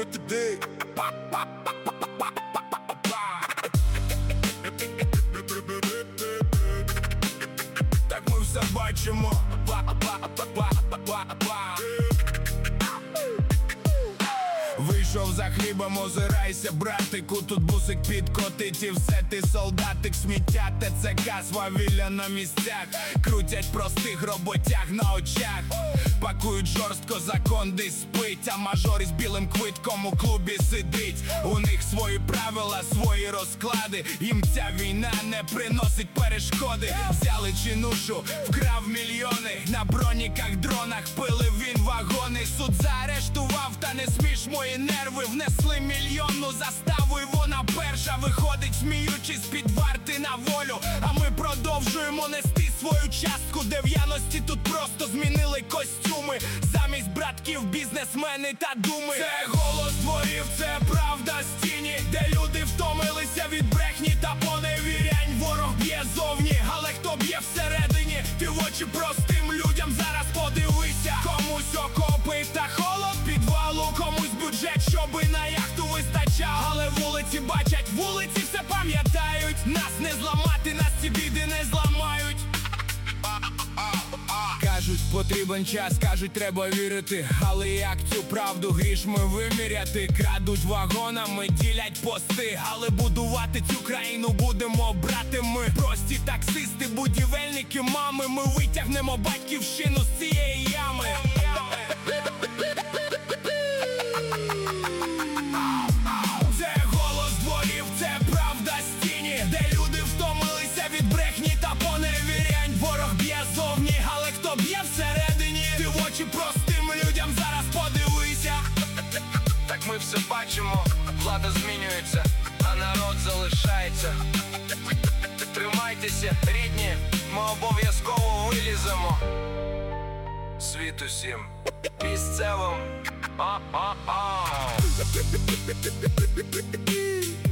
today. Так ми все бачимо. Вийшов за хлібом, озирайся, братику. Тут бусик підкотить і все, ти солдатик. Сміття, ТЦК, свавілля на місцях. Крутять простих роботяг на очах. Пакують жорстко, закон десь спить. А мажор із білим квитком у клубі сидить. У них свої правила, свої розклади. Їм ця війна не приносить перешкоди. Взяли чинушу, вкрав мільйони. На броніках, дронах пилив він вагони. Суд заарештував, та не сміш мої нерви. Внесли мільйонну заставу і вона перша виходить, сміючись під варти на волю. А ми продовжуємо нести свою частку. 90-ті тут просто змінили костюми. Замість братків бізнесмени та думи. Це голос дворів, це правда з тіні, де люди втомилися від брехні та поневірянь. Ворог б'є зовні, але хто б'є всередині? Ти в очі простим людям зараз подивися. Комусь окопи та холод підвалу, комусь бюджет, щоби на яхту вистачав. Але вулиці бачать, вулиці все пам'ятають. Нас не зламати, нас ці біди не зламають. Кажуть, потрібен час, кажуть, треба вірити. Але як цю правду грішми виміряти? Крадуть вагонами, ділять пости. Але будувати цю країну будемо брати ми. Прості таксисти, будівельники, мами. Ми витягнемо батьківщину з цієї ями. Це голос дворів, це правда з тіні, де люди втомилися від брехні та поневірянь. Ворог б'є зовні, але хто б'є всередині? Ти в очі простим людям зараз подивися. Так ми все бачимо, влада змінюється, а народ залишається. Тримайтеся, рідні, ми обов'язково виліземо. Світ усім місцевим.